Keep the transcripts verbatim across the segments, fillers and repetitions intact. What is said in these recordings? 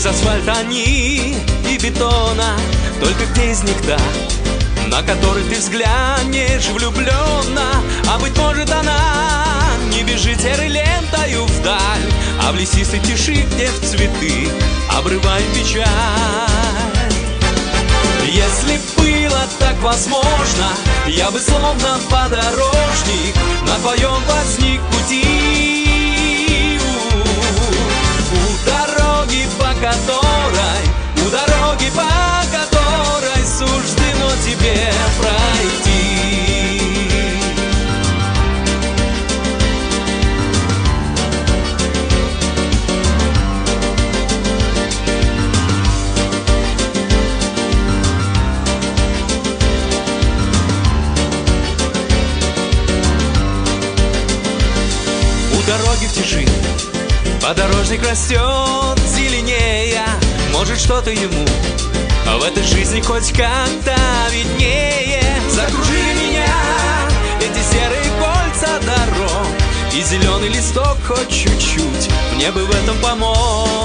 Из асфальта они и бетона, только где из них та, на который ты взглянешь влюбленно? А быть может, она не бежит серой лентою вдаль, а в лесистой тиши, где в цветы обрывает печаль. Если было так возможно, я бы словно подорожник на твоем возник пути. У дороги, по которой, у дороги, по которой суждено тебе пройти. Дороги в тиши, подорожник растет зеленее. Может, что-то ему в этой жизни хоть как-то виднее. Закружили меня эти серые кольца дорог, и зеленый листок хоть чуть-чуть мне бы в этом помог.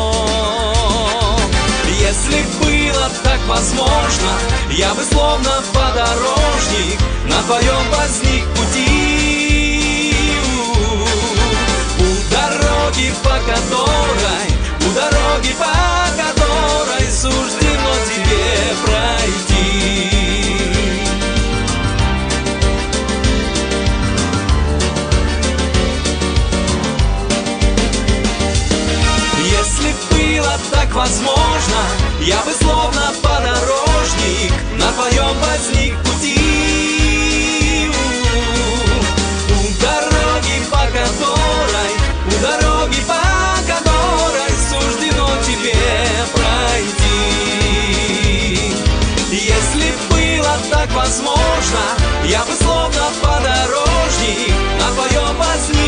Если было так возможно, я бы словно подорожник на твоем возник пути. Дороги, по которой, у дороги, по которой суждено тебе пройти. Если было так возможно, я бы словно подорожник на твоем возник пути. У дороги, по которой, у дороги, по которой суждено тебе пройти. Если было так возможно, я бы словно подорожник на твоем возник